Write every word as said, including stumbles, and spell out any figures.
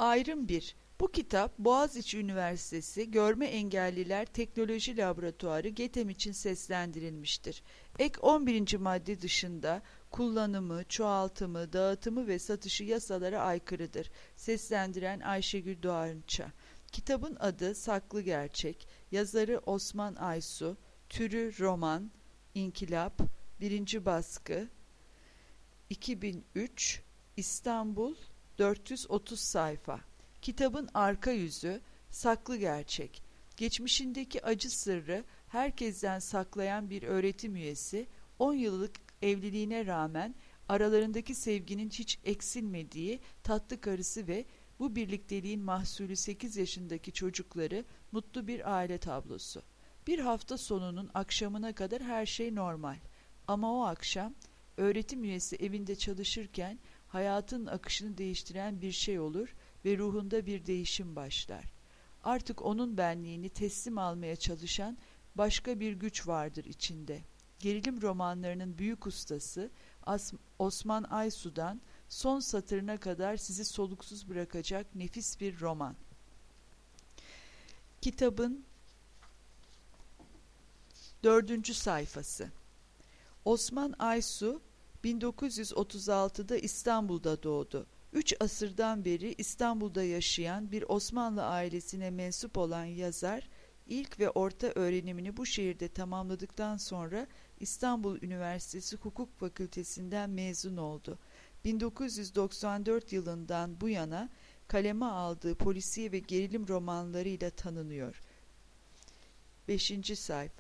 Ayrım bir. Bu kitap Boğaziçi Üniversitesi Görme Engelliler Teknoloji Laboratuvarı GETEM için seslendirilmiştir. Ek on birinci madde dışında kullanımı, çoğaltımı, dağıtımı ve satışı yasalara aykırıdır. Seslendiren Ayşegül Doğança. Kitabın adı Saklı Gerçek, yazarı Osman Aysu, türü roman, İnkılap, birinci baskı, iki bin üç, İstanbul, dört yüz otuz sayfa. Kitabın arka yüzü, saklı gerçek. Geçmişindeki acı sırrı herkesten saklayan bir öğretim üyesi, on yıllık evliliğine rağmen aralarındaki sevginin hiç eksilmediği tatlı karısı ve bu birlikteliğin mahsulü sekiz yaşındaki çocukları, mutlu bir aile tablosu. Bir hafta sonunun akşamına kadar her şey normal. Ama o akşam öğretim üyesi evinde çalışırken hayatın akışını değiştiren bir şey olur ve ruhunda bir değişim başlar. Artık onun benliğini teslim almaya çalışan başka bir güç vardır içinde. Gerilim romanlarının büyük ustası As- Osman Aysu'dan son satırına kadar sizi soluksuz bırakacak nefis bir roman. Kitabın dördüncü sayfası. Osman Aysu bin dokuz yüz otuz altıda İstanbul'da doğdu. Üç asırdan beri İstanbul'da yaşayan bir Osmanlı ailesine mensup olan yazar, ilk ve orta öğrenimini bu şehirde tamamladıktan sonra İstanbul Üniversitesi Hukuk Fakültesinden mezun oldu. bin dokuz yüz doksan dört yılından bu yana kaleme aldığı polisiye ve gerilim romanlarıyla tanınıyor. beşinci sayfa.